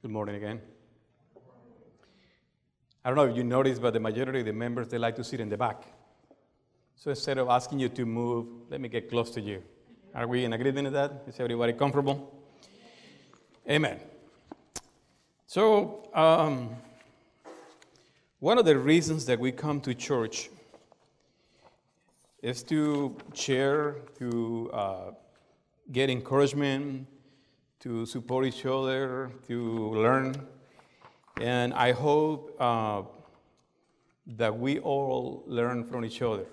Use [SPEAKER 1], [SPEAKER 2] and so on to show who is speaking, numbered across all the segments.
[SPEAKER 1] Good morning again. I don't know if you noticed, but the majority of the members, they like to sit in the back. So instead of asking you to move, let me get close to you. Are we in agreement with that? Is everybody comfortable? Amen. So one of the reasons that we come to church is to share, to get encouragement, to support each other, to learn. And I hope that we all learn from each other.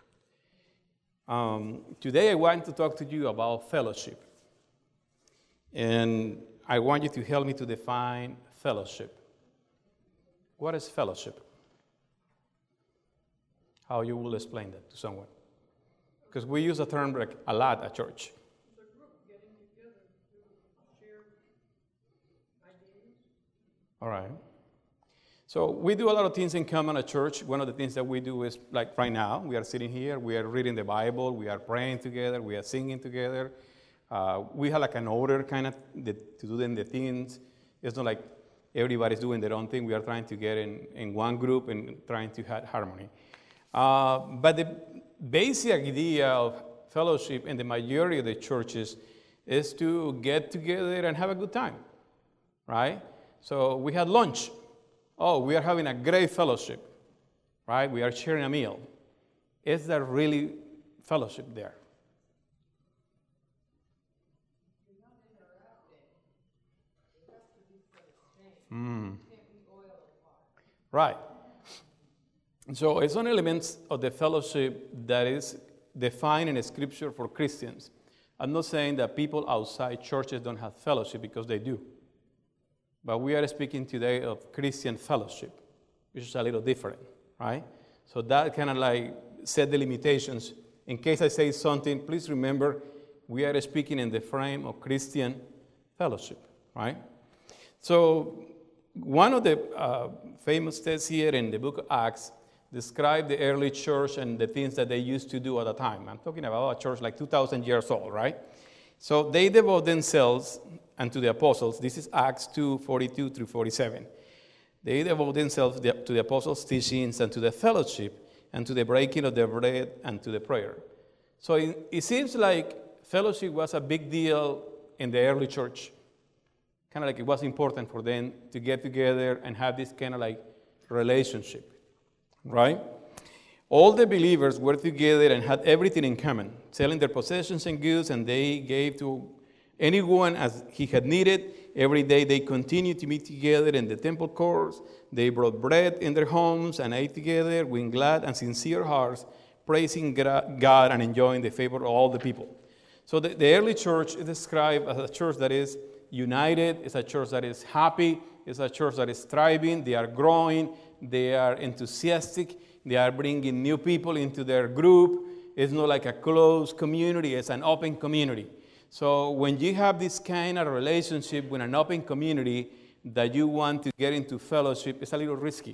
[SPEAKER 1] Today I want to talk to you about fellowship. And I want you to help me to define fellowship. What is fellowship? How you will explain that to someone? Because we use the term like a lot at church.
[SPEAKER 2] It's a group getting together to share ideas.
[SPEAKER 1] All right. So we do a lot of things in common at church. One of the things that we do is, like right now, we are sitting here, we are reading the Bible, we are praying together, we are singing together. We have like an order kind of to do the things. It's not like everybody's doing their own thing. We are trying to get in one group and trying to have harmony. But the basic idea of fellowship in the majority of the churches is to get together and have a good time, right? So we had lunch. Oh, we are having a great fellowship, right? We are sharing a meal. Is there really fellowship there? Right. So it's one element of the fellowship that is defined in Scripture for Christians. I'm not saying that people outside churches don't have fellowship, because they do. But we are speaking today of Christian fellowship, which is a little different, right? So that kind of like set the limitations. In case I say something, please remember we are speaking in the frame of Christian fellowship, right? So one of the famous texts here in the book of Acts describe the early church and the things that they used to do at the time. I'm talking about a church like 2,000 years old, right? So they devote themselves unto the apostles. This is Acts 2:42 through 47. They devote themselves to the apostles' teachings and to the fellowship and to the breaking of the bread and to the prayer. So it seems like fellowship was a big deal in the early church. Kind of like it was important for them to get together and have this kind of like relationship, right? All the believers were together and had everything in common, selling their possessions and goods, and they gave to anyone as he had needed. Every day they continued to meet together in the temple courts. They brought bread in their homes and ate together with glad and sincere hearts, praising God and enjoying the favor of all the people. So the early church is described as a church that is united. It's a church that is happy. It's a church that is thriving. They are growing. They are enthusiastic. They are bringing new people into their group. It's not like a closed community. It's an open community. So when you have this kind of relationship with an open community that you want to get into fellowship, it's a little risky,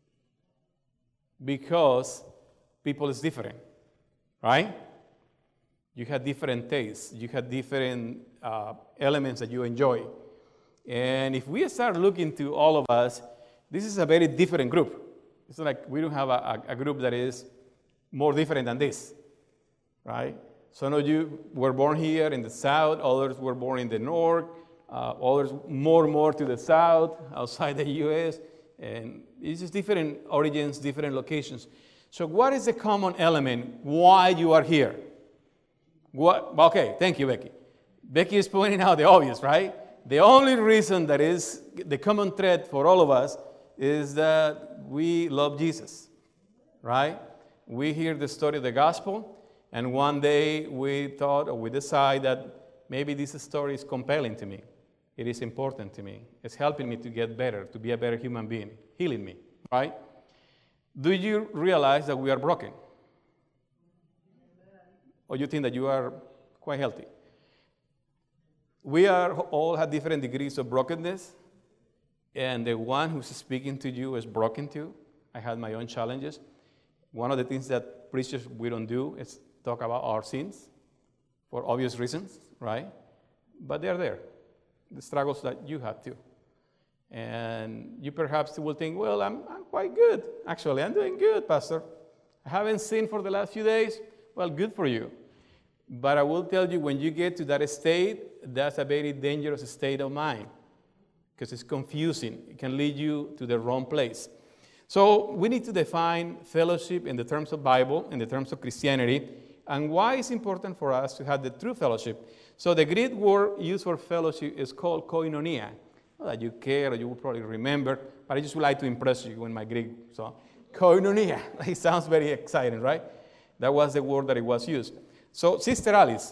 [SPEAKER 1] because people is different, right? You have different tastes. You have different elements that you enjoy. And if we start looking to all of us, this is a very different group. It's not like we don't have a group that is more different than this, right? Some of you were born here in the south, others were born in the north, others more to the south, outside the U.S., and it's just different origins, different locations. So what is the common element why you are here? Okay, thank you, Becky. Becky is pointing out the obvious, right? The only reason that is the common thread for all of us is that we love Jesus, right? We hear the story of the gospel, and one day we thought, or we decide that maybe this story is compelling to me. It is important to me. It's helping me to get better, to be a better human being, healing me, right? Do you realize that we are broken? Or you think that you are quite healthy? We are all have different degrees of brokenness, and the one who's speaking to you is broken too. I had my own challenges. One of the things that preachers we don't do is talk about our sins, for obvious reasons, right? But they're there, the struggles that you have too. And you perhaps will think, well, I'm quite good. Actually, I'm doing good, Pastor. I haven't sinned for the last few days. Well, good for you. But I will tell you, when you get to that state, that's a very dangerous state of mind because it's confusing. It can lead you to the wrong place. So we need to define fellowship in the terms of Bible, in the terms of Christianity, and why it's important for us to have the true fellowship. So the Greek word used for fellowship is called koinonia. Not that you care or you will probably remember, but I just would like to impress you in my Greek. So koinonia, it sounds very exciting, right? That was the word that it was used. So, Sister Alice,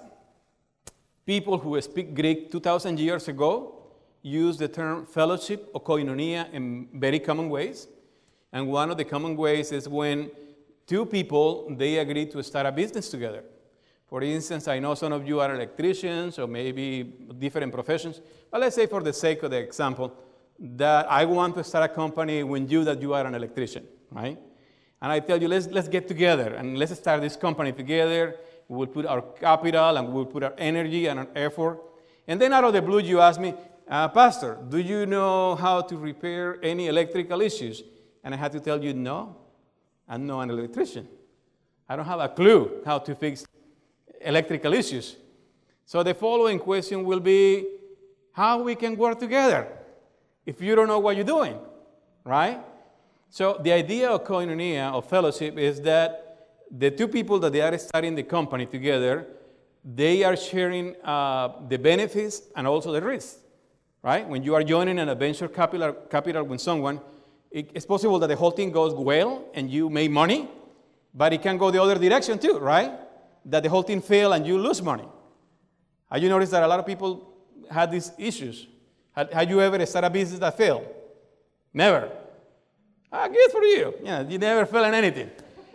[SPEAKER 1] people who speak Greek 2,000 years ago used the term fellowship or koinonia in very common ways. And one of the common ways is when two people, they agree to start a business together. For instance, I know some of you are electricians or maybe different professions. But let's say for the sake of the example that I want to start a company when that you are an electrician, right? And I tell you, let's get together and let's start this company together. We will put our capital and we will put our energy and our effort. And then out of the blue, you ask me, Pastor, do you know how to repair any electrical issues? And I had to tell you, no, I'm not an electrician. I don't have a clue how to fix electrical issues. So the following question will be, how we can work together if you don't know what you're doing, right? So the idea of koinonia, of fellowship, is that the two people that they are starting the company together, they are sharing the benefits and also the risks, right? When you are joining an venture capital with someone, it's possible that the whole thing goes well and you make money, but it can go the other direction too, right? That the whole thing fail and you lose money. Have you noticed that a lot of people had these issues? Had you ever started a business that failed? Never. Good for you. Yeah, you never fail in anything.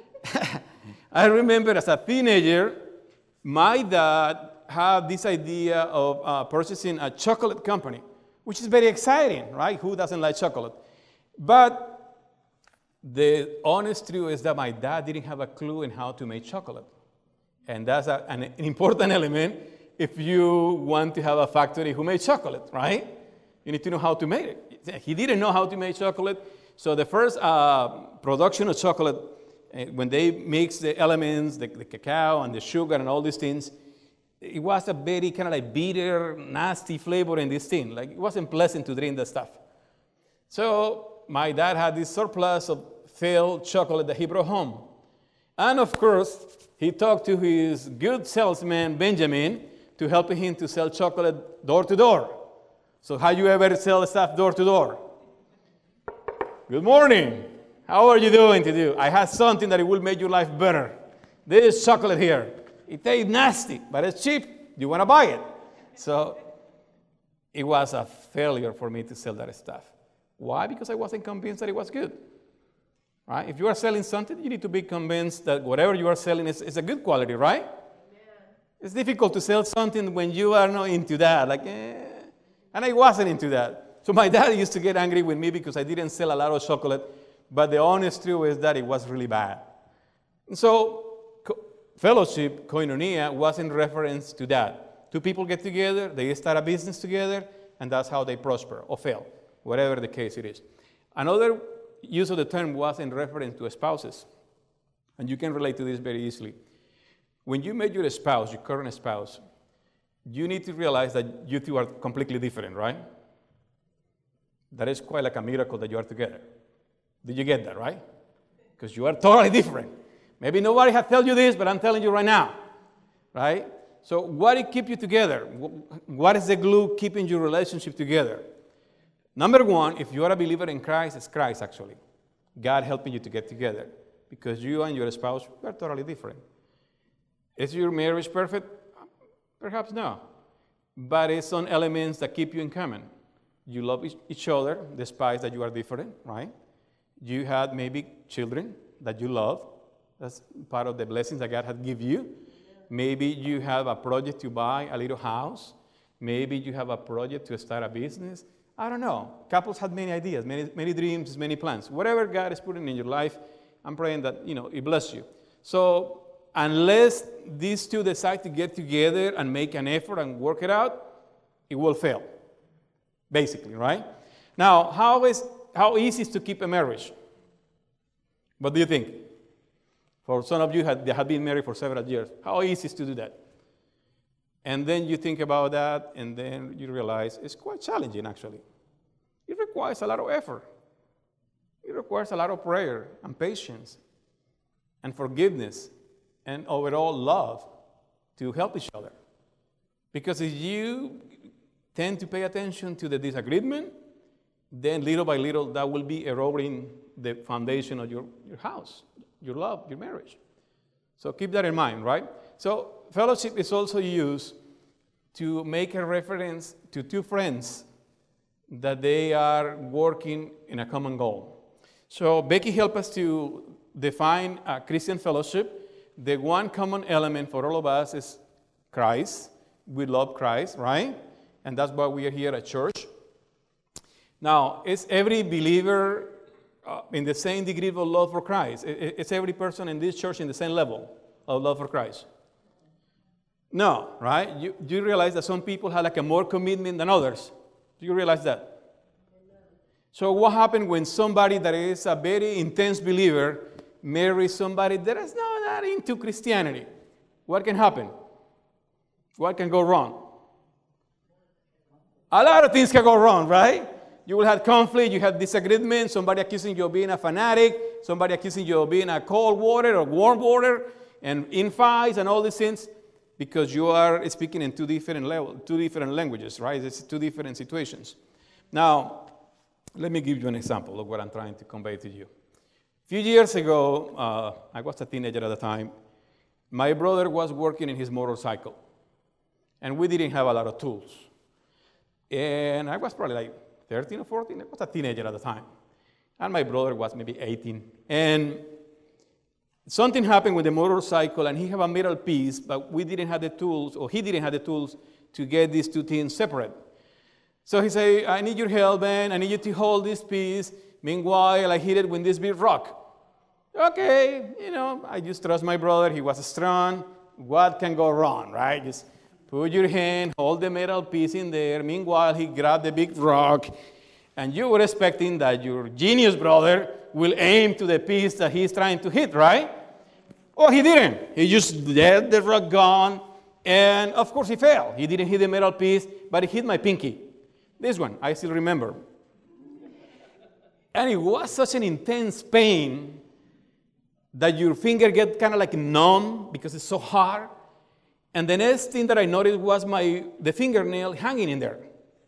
[SPEAKER 1] I remember as a teenager, my dad had this idea of purchasing a chocolate company, which is very exciting, right? Who doesn't like chocolate? But the honest truth is that my dad didn't have a clue in how to make chocolate. And that's an important element if you want to have a factory who makes chocolate, right? You need to know how to make it. He didn't know how to make chocolate. So the first production of chocolate, when they mix the elements, the cacao and the sugar and all these things, it was a very kind of like bitter, nasty flavor in this thing. Like it wasn't pleasant to drink that stuff. So my dad had this surplus of failed chocolate that he brought home. And of course, he talked to his good salesman, Benjamin, to help him to sell chocolate door to door. So how you ever sell stuff door to door? Good morning. How are you doing today? I have something that it will make your life better. This chocolate here. It tastes nasty, but it's cheap. You want to buy it. So it was a failure for me to sell that stuff. Why? Because I wasn't convinced that it was good. Right? If you are selling something, you need to be convinced that whatever you are selling is a good quality, right? Amen. It's difficult to sell something when you are not into that. And I wasn't into that. So my dad used to get angry with me because I didn't sell a lot of chocolate. But the honest truth is that it was really bad. And so fellowship, koinonia, was in reference to that. Two people get together, they start a business together, and that's how they prosper or fail, whatever the case it is. Another use of the term was in reference to spouses. And you can relate to this very easily. When you meet your spouse, your current spouse, you need to realize that you two are completely different, right? That is quite like a miracle that you are together. Did you get that, right? Because you are totally different. Maybe nobody has told you this, but I'm telling you right now, right? So what will keep you together? What is the glue keeping your relationship together? Number one, if you are a believer in Christ, it's Christ actually. God helping you to get together. Because you and your spouse are totally different. Is your marriage perfect? Perhaps no. But it's some elements that keep you in common. You love each other despite that you are different, right? You had maybe children that you love. That's part of the blessings that God has given you. Maybe you have a project to buy a little house. Maybe you have a project to start a business. I don't know. Couples have many ideas, many dreams, many plans. Whatever God is putting in your life, I'm praying that, it bless you. So unless these two decide to get together and make an effort and work it out, it will fail, basically, right? Now, how easy is to keep a marriage? What do you think? For some of you that have been married for several years, how easy is to do that? And then you think about that, and then you realize it's quite challenging, actually. It requires a lot of effort. It requires a lot of prayer and patience and forgiveness and overall love to help each other. Because if you tend to pay attention to the disagreement, then little by little that will be eroding the foundation of your house, your love, your marriage. So keep that in mind, right? So fellowship is also used to make a reference to two friends that they are working in a common goal. So Becky helped us to define a Christian fellowship. The one common element for all of us is Christ. We love Christ, right? And that's why we are here at church. Now, is every believer in the same degree of love for Christ? Is every person in this church in the same level of love for Christ? No, right? You realize that some people have like a more commitment than others. Do you realize that? So what happens when somebody that is a very intense believer marries somebody that is not that into Christianity? What can happen? What can go wrong? A lot of things can go wrong, right? You will have conflict, you have disagreement, somebody accusing you of being a fanatic, somebody accusing you of being a cold water or warm water, and infights and all these things, because you are speaking in two different languages, right? It's two different situations. Now, let me give you an example of what I'm trying to convey to you. A few years ago, I was a teenager at the time. My brother was working in his motorcycle, and we didn't have a lot of tools. And I was probably like 13 or 14. I was a teenager at the time. And my brother was maybe 18. And something happened with the motorcycle, and he had a metal piece, but we didn't have the tools, or he didn't have the tools to get these two things separate. So he said, I need your help, man. I need you to hold this piece. Meanwhile, I hit it with this big rock. Okay, I just trust my brother. He was strong. What can go wrong, right? Just put your hand, hold the metal piece in there. Meanwhile, he grabbed the big rock, and you were expecting that your genius brother will aim to the piece that he's trying to hit, right? Oh, he didn't. He just let the rock go, and of course he failed. He didn't hit the metal piece, but he hit my pinky. This one, I still remember. And it was such an intense pain that your finger get kind of like numb because it's so hard. And the next thing that I noticed was the fingernail hanging in there.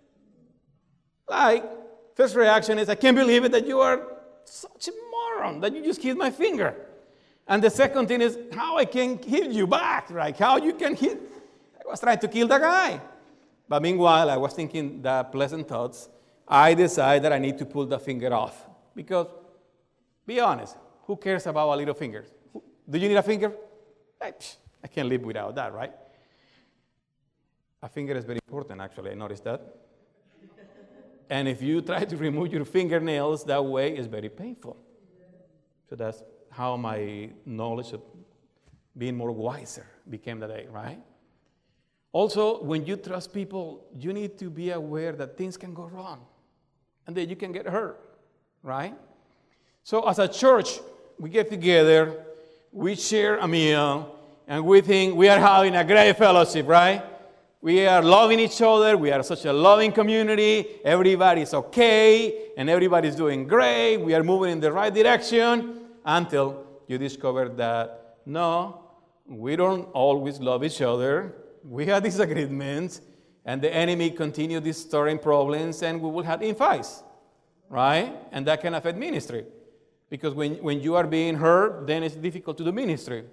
[SPEAKER 1] Like, first reaction is, I can't believe it that you are such a moron, that you just hit my finger. And the second thing is, how I can hit you back, right? How you can hit. I was trying to kill the guy. But meanwhile, I was thinking the pleasant thoughts. I decided that I need to pull the finger off. Because, be honest, who cares about a little finger? Do you need a finger? I can't live without that, right? A finger is very important, actually. I noticed that. And if you try to remove your fingernails that way, it's very painful. So that's how my knowledge of being more wiser became that day, right? Also, when you trust people, you need to be aware that things can go wrong and that you can get hurt, right? So as a church, we get together, we share a meal, and we think we are having a great fellowship, right? We are loving each other. We are such a loving community. Everybody's okay, and everybody's doing great. We are moving in the right direction until you discover that, no, we don't always love each other. We have disagreements, and the enemy continues distorting problems, and we will have infights, right? And that can affect ministry. Because when you are being hurt, then it's difficult to do ministry.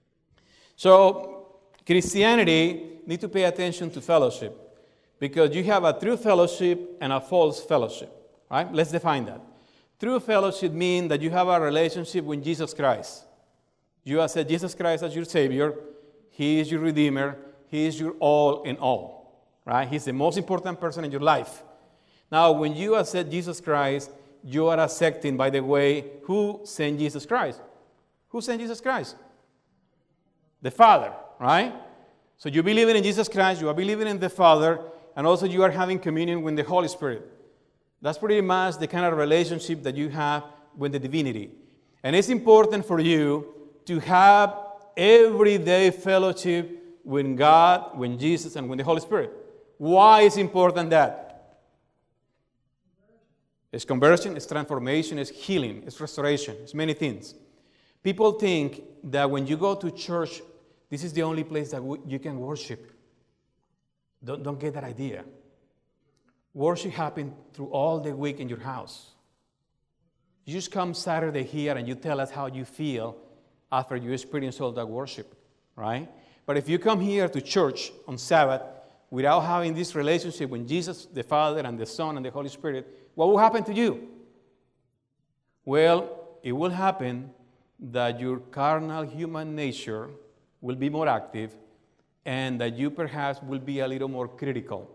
[SPEAKER 1] So Christianity needs to pay attention to fellowship, because you have a true fellowship and a false fellowship, right? Let's define that. True fellowship means that you have a relationship with Jesus Christ. You accept Jesus Christ as your Savior. He is your Redeemer. He is your all in all, right? He's the most important person in your life. Now, when you accept Jesus Christ, you are accepting, by the way, who sent Jesus Christ? Who sent Jesus Christ? The Father, right? So you believe in Jesus Christ, you are believing in the Father, and also you are having communion with the Holy Spirit. That's pretty much the kind of relationship that you have with the divinity. And it's important for you to have everyday fellowship with God, with Jesus, and with the Holy Spirit. Why is important that? It's conversion, it's transformation, it's healing, it's restoration, it's many things. People think that when you go to church, this is the only place that you can worship. Don't get that idea. Worship happens through all the week in your house. You just come Saturday here and you tell us how you feel after you experience all that worship, right? But if you come here to church on Sabbath without having this relationship with Jesus, the Father, and the Son, and the Holy Spirit, what will happen to you? Well, it will happen that your carnal human nature will be more active and that you perhaps will be a little more critical,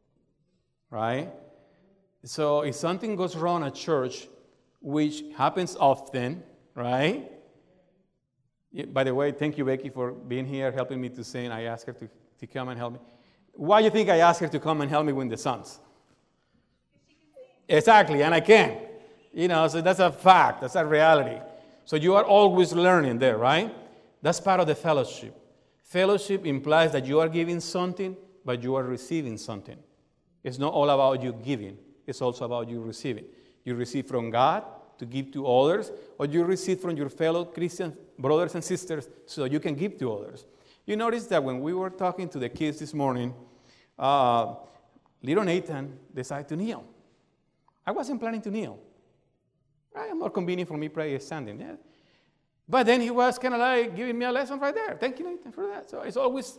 [SPEAKER 1] right? So if something goes wrong at church, which happens often, right? By the way, thank you, Becky, for being here, helping me to sing. I asked her to come and help me. Why do you think I asked her to come and help me with the songs? Exactly, and I can. So that's a fact. That's a reality. So you are always learning there, right? That's part of the fellowship. Fellowship implies that you are giving something, but you are receiving something. It's not all about you giving. It's also about you receiving. You receive from God to give to others, or you receive from your fellow Christian brothers and sisters so you can give to others. You notice that when we were talking to the kids this morning, little Nathan decided to kneel. I wasn't planning to kneel. Right? More convenient for me pray standing. Yeah. But then he was kind of like giving me a lesson right there. Thank you, Nathan, for that. So it's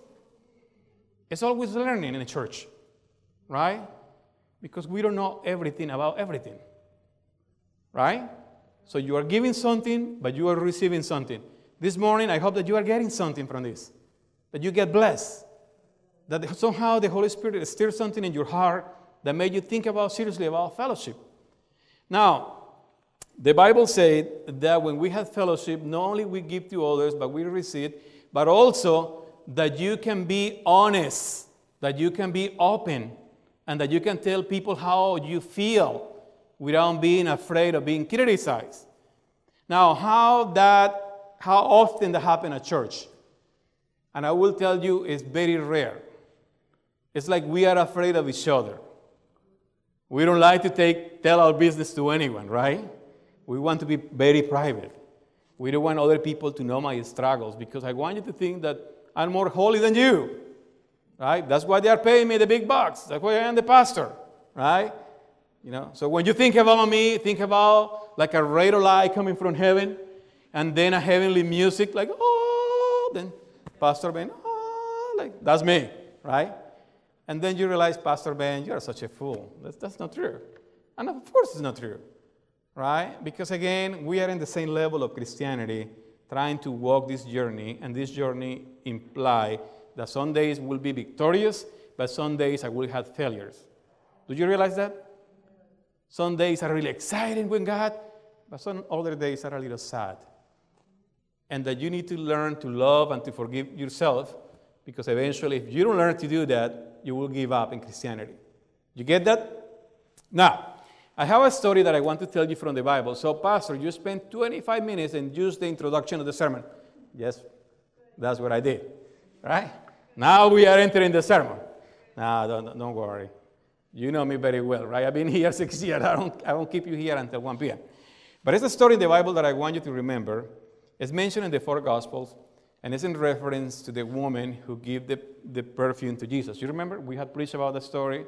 [SPEAKER 1] always learning in the church, right? Because we don't know everything about everything, right? So you are giving something, but you are receiving something. This morning, I hope that you are getting something from this, that you get blessed, that somehow the Holy Spirit stirs something in your heart that made you think seriously about fellowship. Now, the Bible said that when we have fellowship, not only we give to others, but we receive, but also that you can be honest, that you can be open, and that you can tell people how you feel without being afraid of being criticized. Now, how often that happens at church? And I will tell you, it's very rare. It's like we are afraid of each other. We don't like to tell our business to anyone, right? We want to be very private. We don't want other people to know my struggles because I want you to think that I'm more holy than you, right? That's why they are paying me the big bucks. That's why I am the pastor, right? So when you think about me, think about like a radio light coming from heaven and then a heavenly music like, oh, then Pastor Ben, oh, like that's me, right? And then you realize, Pastor Ben, you are such a fool. That's not true. And of course it's not true. Right? Because again, we are in the same level of Christianity, trying to walk this journey, and this journey implies that some days will be victorious, but some days I will have failures. Do you realize that? Some days are really exciting with God, but some other days are a little sad. And that you need to learn to love and to forgive yourself, because eventually, if you don't learn to do that, you will give up in Christianity. You get that? Now, I have a story that I want to tell you from the Bible. So, Pastor, you spent 25 minutes and just the introduction of the sermon. Yes, that's what I did. Right? Now we are entering the sermon. No, don't worry. You know me very well, right? I've been here 6 years. I won't keep you here until 1 p.m. But it's a story in the Bible that I want you to remember. It's mentioned in the 4 Gospels, and it's in reference to the woman who gave the perfume to Jesus. You remember? We had preached about the story.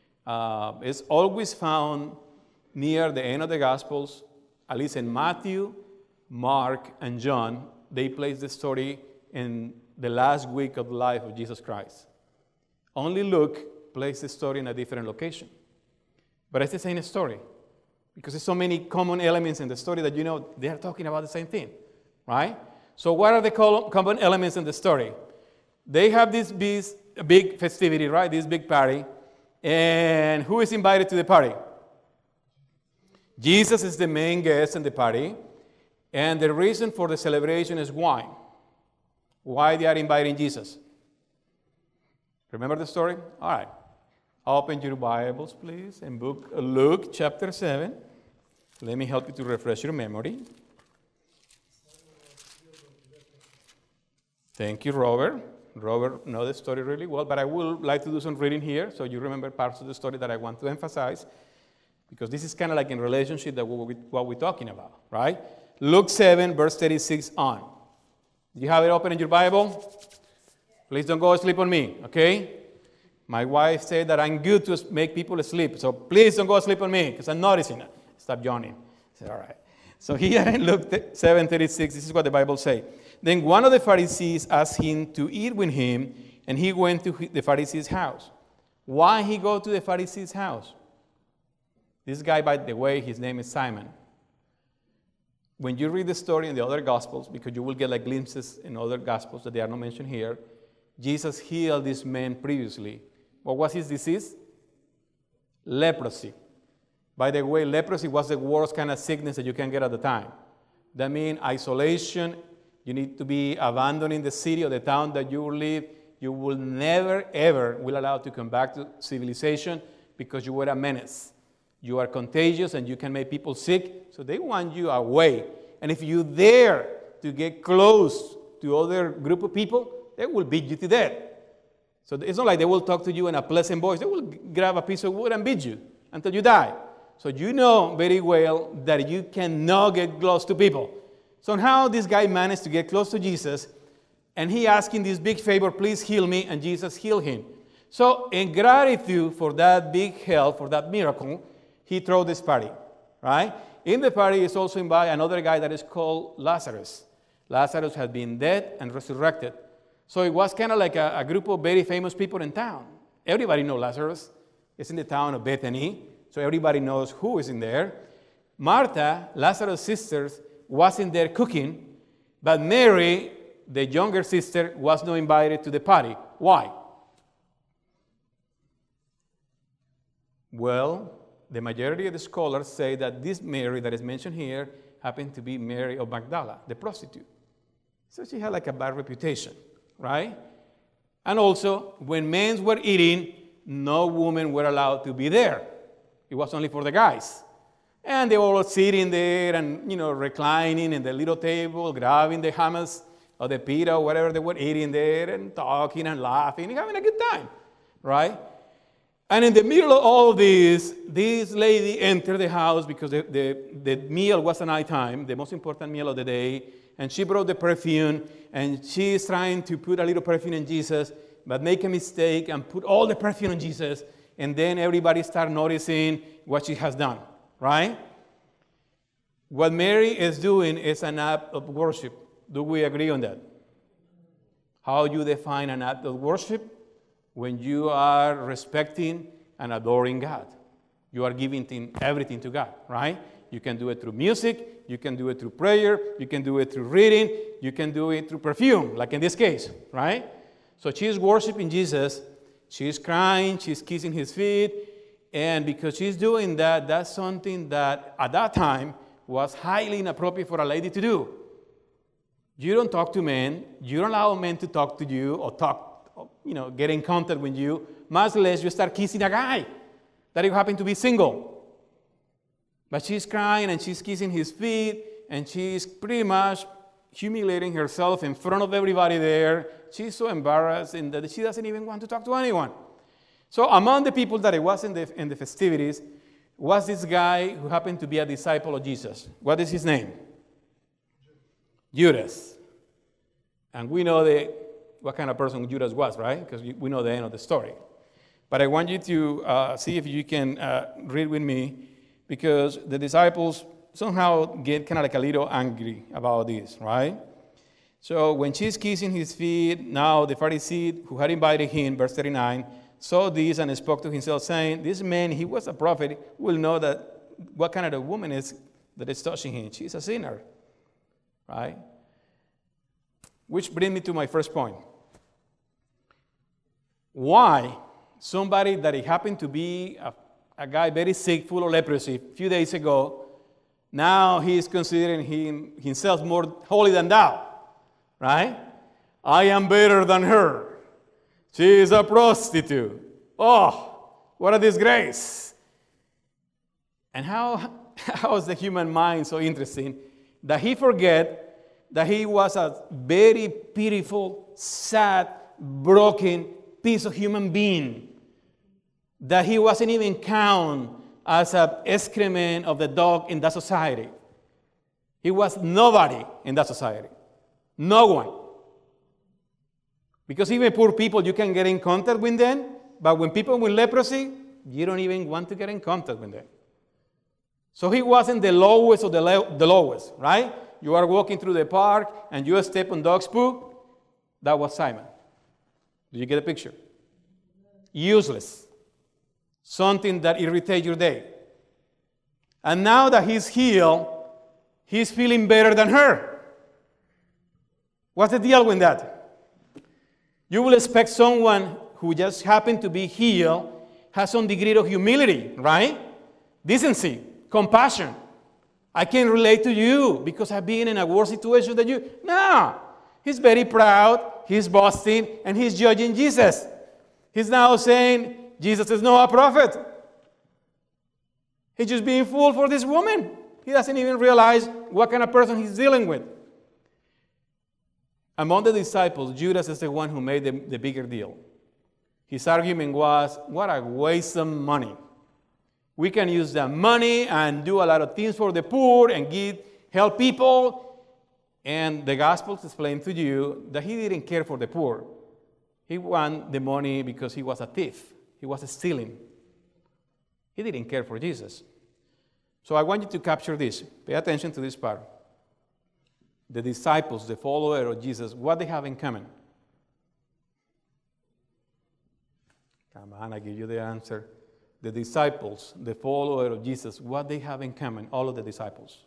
[SPEAKER 1] It's always found near the end of the Gospels, at least in Matthew, Mark, and John. They place the story in the last week of the life of Jesus Christ. Only Luke placed the story in a different location. But it's the same story, because there's so many common elements in the story that they are talking about the same thing, right? So what are the common elements in the story? They have this big festivity, right? This big party. And who is invited to the party? Jesus is the main guest in the party. And the reason for the celebration is wine. Why they are inviting Jesus? Remember the story? All right. Open your Bibles, please, and book Luke chapter 7. Let me help you to refresh your memory. Thank you, Robert. Robert knows the story really well, but I would like to do some reading here so you remember parts of the story that I want to emphasize, because this is kind of like in relationship to what we're talking about, right? Luke 7, verse 36 on. Do you have it open in your Bible? Please don't go asleep on me, okay? My wife said that I'm good to make people asleep, so please don't go asleep on me, because I'm noticing it. Stop yawning. I said, all right. So here in Luke 7:36, this is what the Bible says. Then one of the Pharisees asked him to eat with him, and he went to the Pharisee's house. Why he go to the Pharisee's house? This guy, by the way, his name is Simon. When you read the story in the other Gospels, because you will get like glimpses in other Gospels that they are not mentioned here, Jesus healed this man previously. What was his disease? Leprosy. By the way, leprosy was the worst kind of sickness that you can get at the time. That means isolation. You need to be abandoning the city or the town that you live. You will never, ever will allow to come back to civilization because you were a menace. You are contagious and you can make people sick, so they want you away. And if you dare to get close to other group of people, they will beat you to death. So it's not like they will talk to you in a pleasant voice. They will grab a piece of wood and beat you until you die. So you know very well that you cannot get close to people. Somehow this guy managed to get close to Jesus, and he asked him this big favor, please heal me, and Jesus healed him. So in gratitude for that big help, for that miracle, he threw this party, right? In the party is also invited another guy that is called Lazarus. Lazarus had been dead and resurrected. So it was kind of like a group of very famous people in town. Everybody knows Lazarus. It's in the town of Bethany, so everybody knows who is in there. Martha, Lazarus' sister, was in there cooking, but Mary, the younger sister, was not invited to the party. Why? Well, the majority of the scholars say that this Mary that is mentioned here happened to be Mary of Magdala, the prostitute. So she had like a bad reputation, right? And also, when men were eating, no women were allowed to be there. It was only for the guys. And they were all sitting there and, reclining in the little table, grabbing the hummus or the pita or whatever they were eating there and talking and laughing and having a good time, right? And in the middle of all this lady entered the house because the meal was at night time, the most important meal of the day, and she brought the perfume, and she is trying to put a little perfume in Jesus, but make a mistake and put all the perfume on Jesus, and then everybody start noticing what she has done, right? What Mary is doing is an act of worship. Do we agree on that? How you define an act of worship? When you are respecting and adoring God. You are giving everything to God, right? You can do it through music, you can do it through prayer, you can do it through reading, you can do it through perfume, like in this case, right? So she's worshiping Jesus, she's crying, she's kissing his feet, and because she's doing that, that's something that at that time was highly inappropriate for a lady to do. You don't talk to men, you don't allow men to talk to you or get in contact with you, much less you start kissing a guy that you happen to be single. But she's crying and she's kissing his feet and she's pretty much humiliating herself in front of everybody there. She's so embarrassed that she doesn't even want to talk to anyone. So among the people that it was in the festivities was this guy who happened to be a disciple of Jesus. What is his name? Judas. And we know what kind of person Judas was, right? Because we know the end of the story. But I want you to see if you can read with me, because the disciples somehow get kind of like a little angry about this, right? So when she's kissing his feet, now the Pharisee who had invited him, verse 39, saw this and spoke to himself, saying, this man, he was a prophet, will know that what kind of a woman is that is touching him. She's a sinner, right? Which brings me to my first point. Why somebody that it happened to be a guy very sick, full of leprosy, a few days ago, now he is considering himself more holy than thou, right? I am better than her. She is a prostitute. Oh, what a disgrace. And how is the human mind so interesting that he forget that he was a very pitiful, sad, broken piece of human being, that he wasn't even counted as an excrement of the dog in that society. He was nobody in that society. No one. Because even poor people, you can get in contact with them, but when people with leprosy, you don't even want to get in contact with them. So he wasn't the lowest of the lowest, right? You are walking through the park and you step on dog's poo. That was Simon. Did you get a picture? Useless. Something that irritates your day. And now that he's healed, he's feeling better than her. What's the deal with that? You will expect someone who just happened to be healed has some degree of humility, right? Decency, compassion. I can relate to you because I've been in a worse situation than you. No. He's very proud, he's boasting, and he's judging Jesus. He's now saying, Jesus is not a prophet. He's just being fooled for this woman. He doesn't even realize what kind of person he's dealing with. Among the disciples, Judas is the one who made the bigger deal. His argument was, what a waste of money. We can use that money and do a lot of things for the poor and help people. And the Gospels explain to you that he didn't care for the poor. He wanted the money because he was a thief. He was stealing. He didn't care for Jesus. So I want you to capture this. Pay attention to this part. The disciples, the followers of Jesus, what they have in common? Come on, I give you the answer. The disciples, the followers of Jesus, what they have in common, all of the disciples?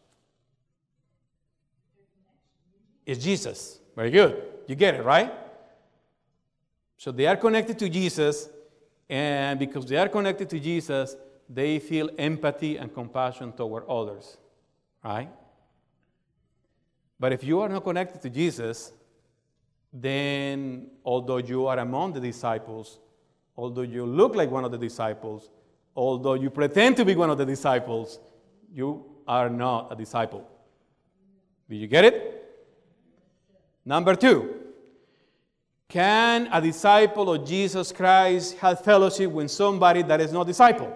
[SPEAKER 1] It's Jesus. Very good. You get it, right? So they are connected to Jesus, and because they are connected to Jesus, they feel empathy and compassion toward others, right? But if you are not connected to Jesus, then although you are among the disciples, although you look like one of the disciples, although you pretend to be one of the disciples, you are not a disciple. Do you get it? Number 2, can a disciple of Jesus Christ have fellowship with somebody that is not a disciple?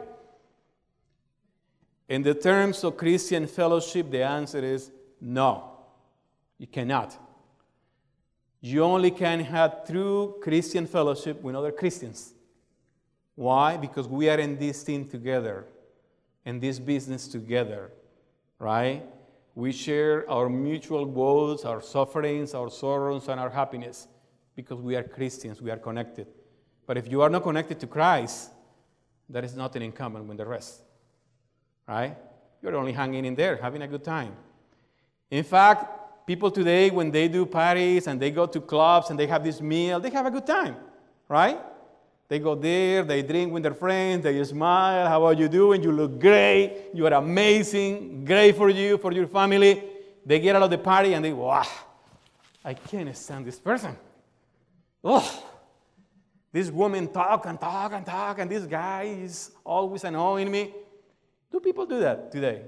[SPEAKER 1] In the terms of Christian fellowship, the answer is no. You cannot. You only can have true Christian fellowship with other Christians. Why? Because we are in this thing together, in this business together, right? We share our mutual woes, our sufferings, our sorrows, and our happiness because we are Christians, we are connected. But if you are not connected to Christ, there is nothing in common with the rest, right? You're only hanging in there, having a good time. In fact, people today, when they do parties and they go to clubs and they have this meal, they have a good time, right? They go there, they drink with their friends, they smile, how are you doing? You look great, you are amazing, great for you, for your family. They get out of the party and they, wow, I can't stand this person. Oh, this woman talk and talk and talk, and this guy is always annoying me. Do people do that today?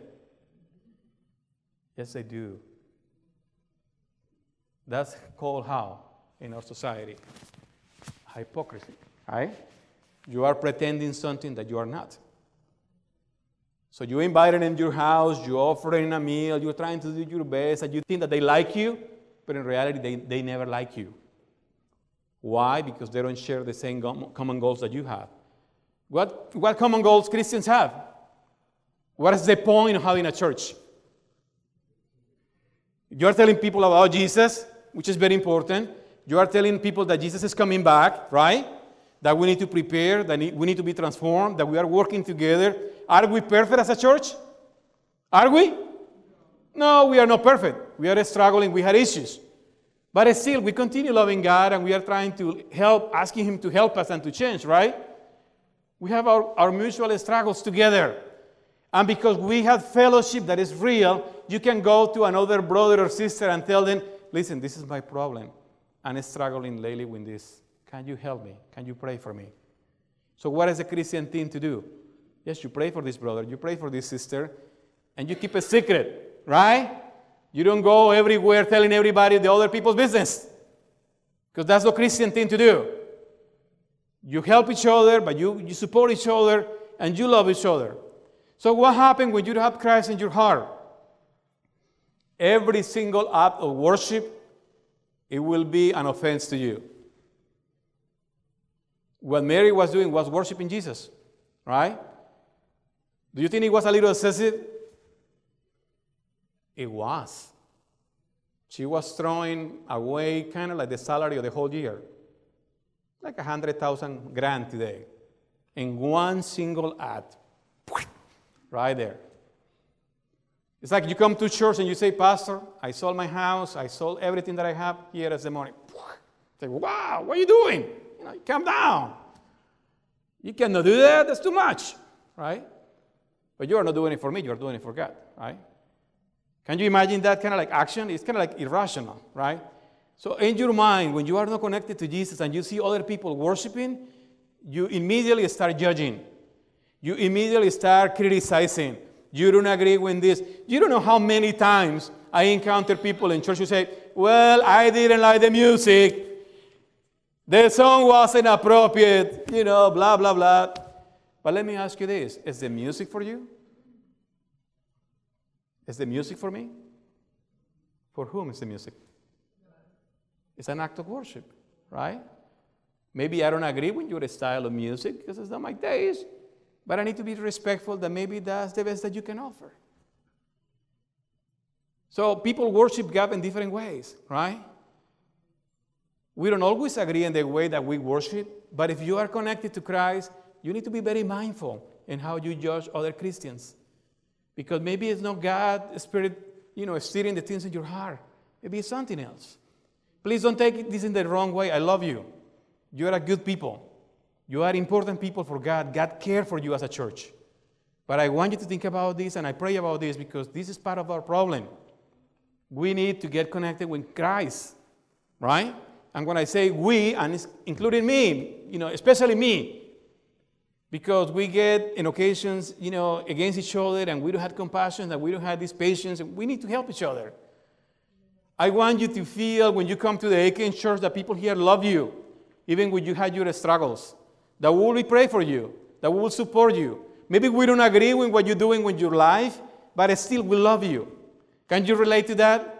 [SPEAKER 1] Yes, they do. That's called how in our society? Hypocrisy. Right? You are pretending something that you are not. So you invite them in your house, you offer them a meal, you're trying to do your best, and you think that they like you, but in reality, they never like you. Why? Because they don't share the same common goals that you have. What common goals Christians have? What is the point of having a church? You are telling people about Jesus, which is very important. You are telling people that Jesus is coming back, right? That we need to prepare, that we need to be transformed, that we are working together. Are we perfect as a church? Are we? No, we are not perfect. We are struggling. We had issues. But still, we continue loving God, and we are trying to help, asking Him to help us and to change, right? We have our mutual struggles together. And because we have fellowship that is real, you can go to another brother or sister and tell them, listen, this is my problem. I'm struggling lately with this. Can you help me? Can you pray for me? So what is a Christian thing to do? Yes, you pray for this brother, you pray for this sister, and you keep it secret, right? You don't go everywhere telling everybody the other people's business, because that's the Christian thing to do. You help each other, but you support each other, and you love each other. So what happens when you have Christ in your heart? Every single act of worship, it will be an offense to you. What Mary was doing was worshiping Jesus, right? Do you think it was a little excessive? It was. She was throwing away kind of like the salary of the whole year, like 100,000 grand today, in one single act, right there. It's like you come to church and you say, Pastor, I sold my house, I sold everything that I have, here is the money. Say, wow, what are you doing? Calm down. You cannot do that, that's too much, right? But you are not doing it for me, you are doing it for God, right? Can you imagine that kind of like action? It's kind of like irrational, right? So in your mind, when you are not connected to Jesus and you see other people worshiping, you immediately start judging. You immediately start criticizing. You don't agree with this. You don't know how many times I encounter people in church who say, well, I didn't like the music. The song wasn't appropriate, blah, blah, blah. But let me ask you this. Is the music for you? Is the music for me? For whom is the music? It's an act of worship, right? Maybe I don't agree with your style of music because it's not my taste, but I need to be respectful that maybe that's the best that you can offer. So people worship God in different ways, right? We don't always agree in the way that we worship, but if you are connected to Christ, you need to be very mindful in how you judge other Christians. Because maybe it's not God's Spirit, steering the things in your heart. Maybe it's something else. Please don't take this in the wrong way. I love you. You are a good people. You are important people for God. God cares for you as a church. But I want you to think about this, and I pray about this, because this is part of our problem. We need to get connected with Christ, right? And when I say we, and it's including me, especially me, because we get in occasions, against each other, and we don't have compassion, and we don't have this patience, and we need to help each other. I want you to feel when you come to the Aiken Church that people here love you, even when you had your struggles, that we will pray for you, that we will support you. Maybe we don't agree with what you're doing with your life, but still we love you. Can you relate to that?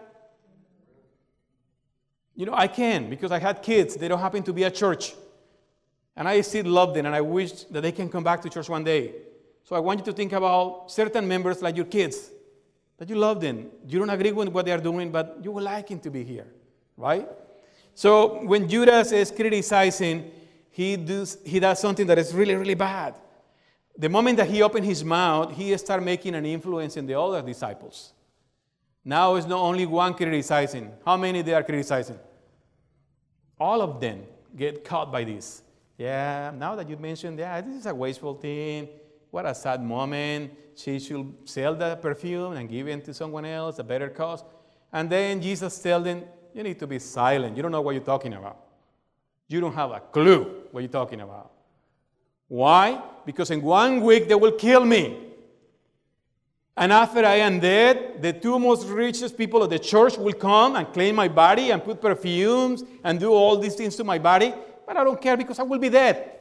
[SPEAKER 1] I can, because I had kids. They don't happen to be at church. And I still love them, and I wish that they can come back to church one day. So I want you to think about certain members like your kids, that you love them. You don't agree with what they are doing, but you would like him to be here, right? So when Judas is criticizing, he does something that is really, really bad. The moment that he opened his mouth, he started making an influence in the other disciples. Now it's not only one criticizing. How many they are criticizing? All of them get caught by this. Yeah, now that you mentioned, this is a wasteful thing. What a sad moment. She should sell the perfume and give it to someone else, a better cause. And then Jesus tells them, you need to be silent. You don't know what you're talking about. You don't have a clue what you're talking about. Why? Because in 1 week they will kill me. And after I am dead, the two most richest people of the church will come and claim my body and put perfumes and do all these things to my body. But I don't care because I will be dead.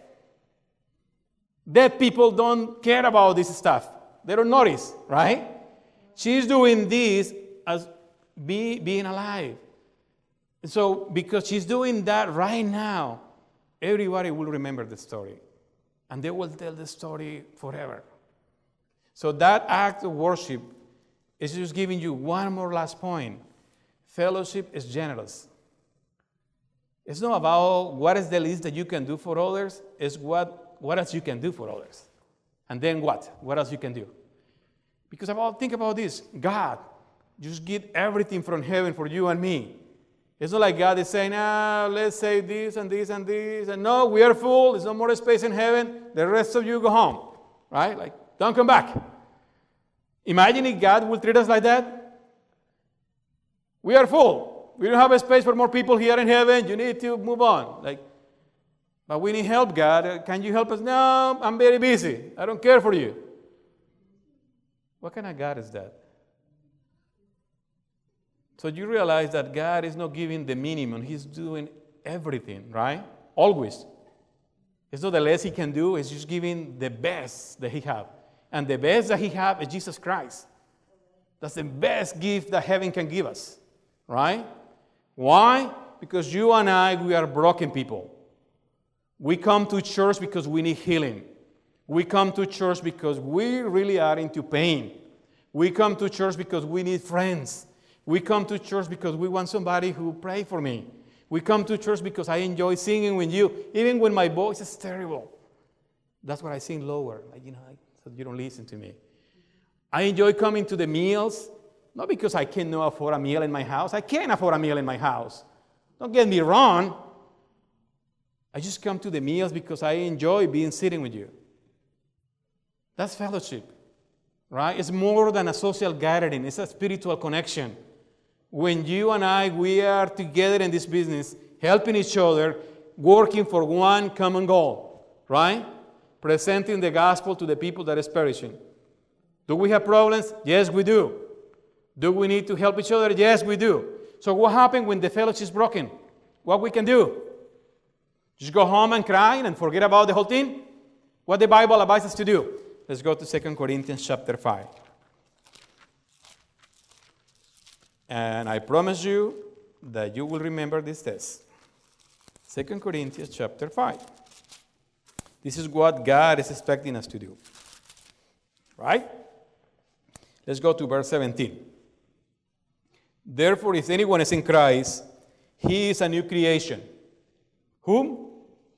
[SPEAKER 1] Dead people don't care about this stuff. They don't notice, right? She's doing this as being alive. So because she's doing that right now, everybody will remember the story. And they will tell the story forever. So that act of worship is just giving you one more last point. Fellowship is generous. It's not about what is the least that you can do for others. It's what else you can do for others. And then what? What else you can do? Because think about this. God just get everything from heaven for you and me. It's not like God is saying, let's say this and this and this. And no, we are full. There's no more space in heaven. The rest of you go home. Right? Like, don't come back. Imagine if God will treat us like that. We are full. We don't have a space for more people here in heaven. You need to move on. Like, But we need help, God. Can you help us? No, I'm very busy. I don't care for you. What kind of God is that? So you realize that God is not giving the minimum. He's doing everything, right? Always. It's not the less he can do. It's just giving the best that he has. And the best that he has is Jesus Christ. That's the best gift that heaven can give us, right? Why? Because you and I, we are broken people. We come to church because we need healing. We come to church because we really are into pain. We come to church because we need friends. We come to church because we want somebody who pray for me. We come to church because I enjoy singing with you, even when my voice is terrible. That's why I sing lower, so you don't listen to me. I enjoy coming to the meals, not because I cannot afford a meal in my house. I can afford a meal in my house. Don't get me wrong. I just come to the meals because I enjoy being sitting with you. That's fellowship, right? It's more than a social gathering. It's a spiritual connection. When you and I, we are together in this business, helping each other, working for one common goal, right? Presenting the gospel to the people that is perishing. Do we have problems? Yes, we do. Do we need to help each other? Yes, we do. So what happens when the fellowship is broken? What we can do? Just go home and cry and forget about the whole thing? What the Bible advises us to do? Let's go to 2 Corinthians chapter 5. And I promise you that you will remember this text. 2 Corinthians chapter 5. This is what God is expecting us to do. Right? Let's go to verse 17. Therefore, if anyone is in Christ, he is a new creation. Whom?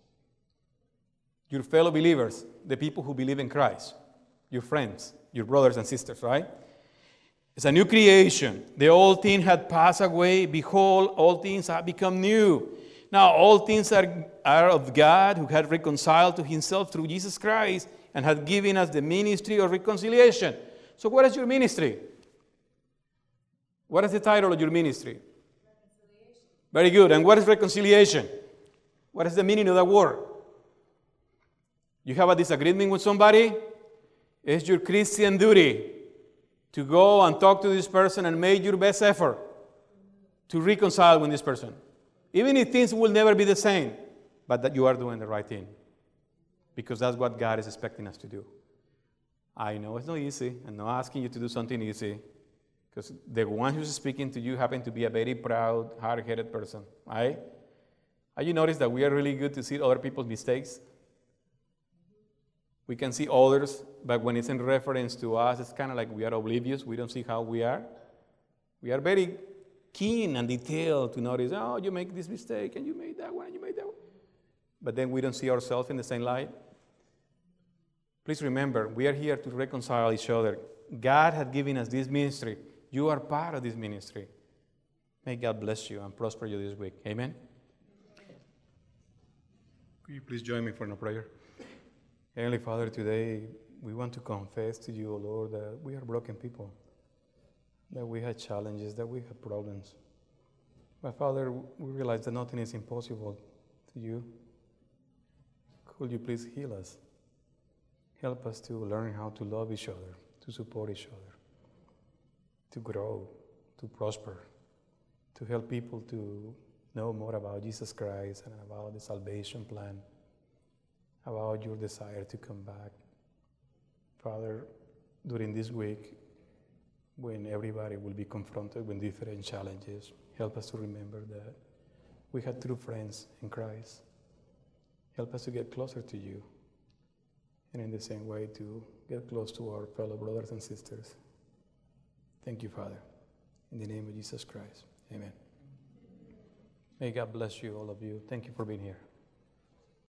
[SPEAKER 1] Your fellow believers, the people who believe in Christ. Your friends, your brothers and sisters, right? It's a new creation. The old thing had passed away. Behold, all things have become new. Now, all things are of God, who had reconciled to himself through Jesus Christ and had given us the ministry of reconciliation. So what is your ministry? What is the title of your ministry? Reconciliation. Very good. And what is reconciliation? What is the meaning of that word? You have a disagreement with somebody? It's your Christian duty to go and talk to this person and make your best effort to reconcile with this person. Even if things will never be the same, but that you are doing the right thing. Because that's what God is expecting us to do. I know it's not easy. I'm not asking you to do something easy. Because the one who's speaking to you happen to be a very proud, hard-headed person, right? Have you noticed that we are really good to see other people's mistakes? We can see others, but when it's in reference to us, it's kind of like we are oblivious. We don't see how we are. We are very keen and detailed to notice, oh, you make this mistake, and you made that one, and you made that one. But then we don't see ourselves in the same light. Please remember, we are here to reconcile each other. God has given us this ministry. You are part of this ministry. May God bless you and prosper you this week. Amen? Could you please join me for a prayer? Heavenly Father, today we want to confess to you, O Lord, that we are broken people, that we have challenges, that we have problems. But Father, we realize that nothing is impossible to you. Could you please heal us? Help us to learn how to love each other, to support each other, to grow, to prosper, to help people to know more about Jesus Christ and about the salvation plan, about your desire to come back. Father, during this week, when everybody will be confronted with different challenges, help us to remember that we have true friends in Christ. Help us to get closer to you, and in the same way to get close to our fellow brothers and sisters. Thank you, Father. In the name of Jesus Christ, amen. May God bless you, all of you. Thank you for being here.